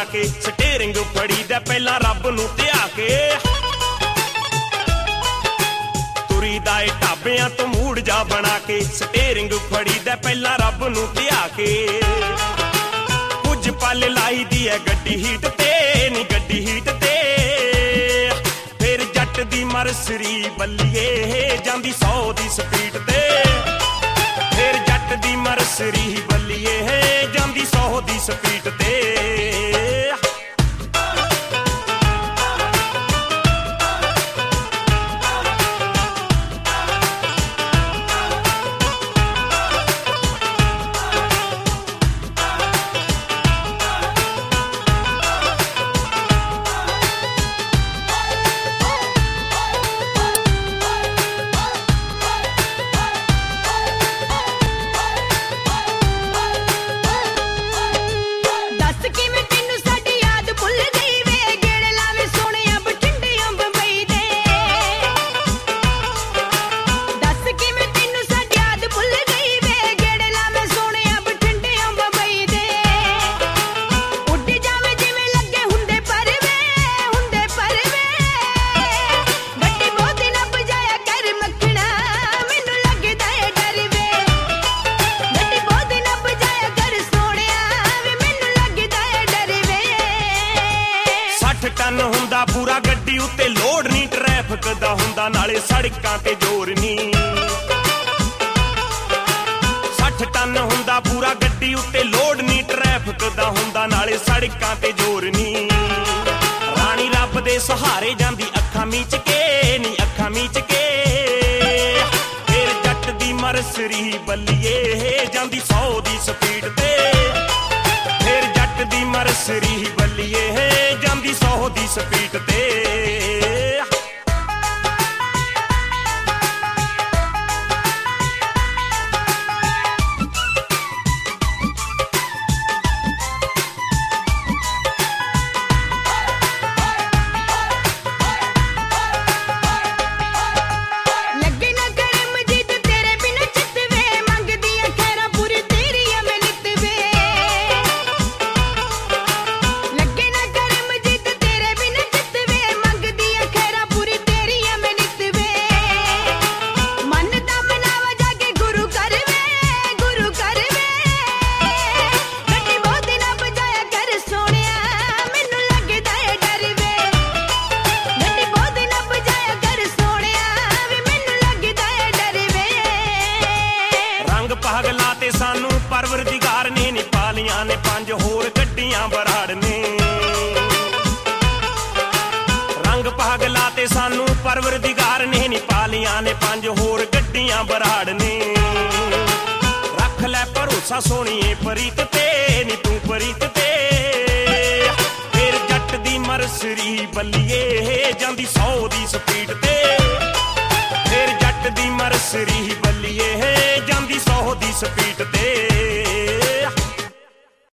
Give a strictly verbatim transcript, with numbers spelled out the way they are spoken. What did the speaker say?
के स्टेरिंग फड़ी दा पहला रब नूं धिया के तुरी दा ए ढाबियां तो मूड जा बना के स्टेरिंग फड़ी दा पहला रब नूं धिया के कुछ पल लाई दी है गड्डी हीट ते नी गड्डी हीट ते फिर जट दी मरसरी बल्लीए जांदी सौ दी स्पीड ते फिर जट दी मरसरी बल्लीए जांदी सौ दी स्पीड ते टन हुंदा पूरा गड्डी उत्ते लोड नी ट्रैफिक दा हुंदा नाले सड़कां ते जोर नी साठ टन हुंदा पूरा गड्डी उत्ते लोड नी ट्रैफिक दा हुंदा नाले सड़कां ते जोर नी रानी रब दे सहारे जांदी अखां मीच के नी अखां मीच के फिर जट दी मरसरी बल्लीए जांदी सौ दी स्पीड ते फिर जट दी मरसरी बल्लीए जांदी सौ दी स्पीड ते पागला ते सानू परवरदिगार ने नी पालियां ने पंज होर गड्डियां बराड़ ने रंग पागला ते सानू परवरदिगार ने नी पालियां ने पंज होर गड्डियां बराड़ ने रख लै भरोसा सोहणीए प्रीत ते नी तू प्रीत ते फिर जट दी मरसरी बल्लीए जांदी सौ दी स्पीड ते फिर जट दी मरसरी बल्लीए जांदी सौ दी स्पीड ते